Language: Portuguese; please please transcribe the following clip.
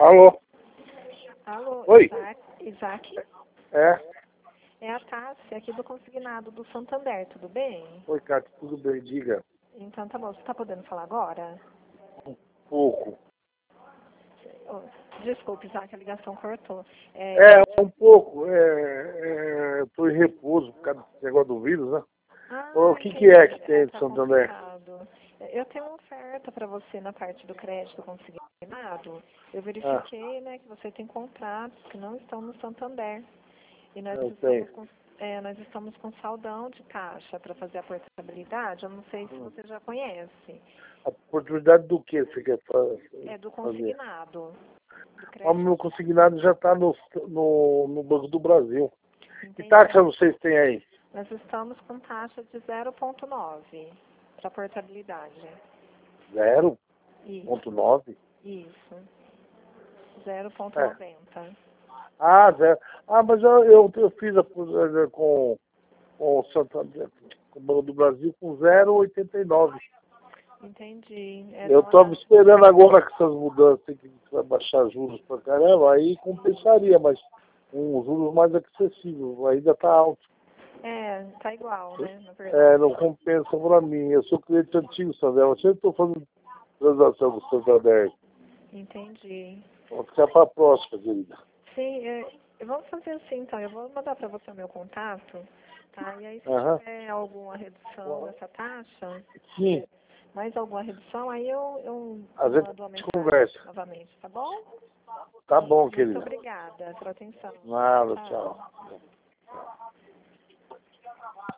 Alô? Alô, Oi? Isaac? É? É a Tássia aqui do Consignado do Santander, tudo bem? Oi, Cátia, tudo bem? Diga. Então tá bom, você tá podendo falar agora? Um pouco. Oh, desculpe, Isaac, a ligação cortou. Um pouco. Eu tô em repouso por causa desse negócio do vírus, né? O que Entendi. é que tem de Tá Santander? complicado. Eu tenho uma oferta para você na parte do crédito consignado. Eu Ah, verifiquei, né, que você tem contratos que não estão no Santander. E eu tenho. nós estamos com saldão de taxa para fazer a portabilidade. Eu não sei se você já conhece. A oportunidade do que você quer É do fazer? consignado. Do O crédito. meu consignado já está no Banco do Brasil. Que Entendi. taxa vocês têm aí? Nós estamos com taxa de 0,9 para portabilidade. 0,9? Isso. É. 0,90. Ah, 0. Ah, mas eu fiz com o Santander, com o Banco do Brasil, com 0,89. Entendi. Eu estava esperando agora que essas mudanças que vai baixar juros pra caramba, aí compensaria, mas com os juros mais acessíveis, ainda está alto. Tá igual, né? Na verdade. Não compensa para mim. Eu sou cliente antigo, Santander. Eu sempre estou fazendo transação com o Santander. Entendi. Vou ficar para a próxima, querida. Sim, vamos fazer assim, então. Eu vou mandar para você o meu contato, tá? E aí, se Aham. tiver alguma redução nessa taxa, Sim, mais alguma redução, aí eu a gente mando uma mensagem conversa. novamente, tá bom? Tá bom, Muito querida. obrigada pela atenção. Nada, Tchau. tchau.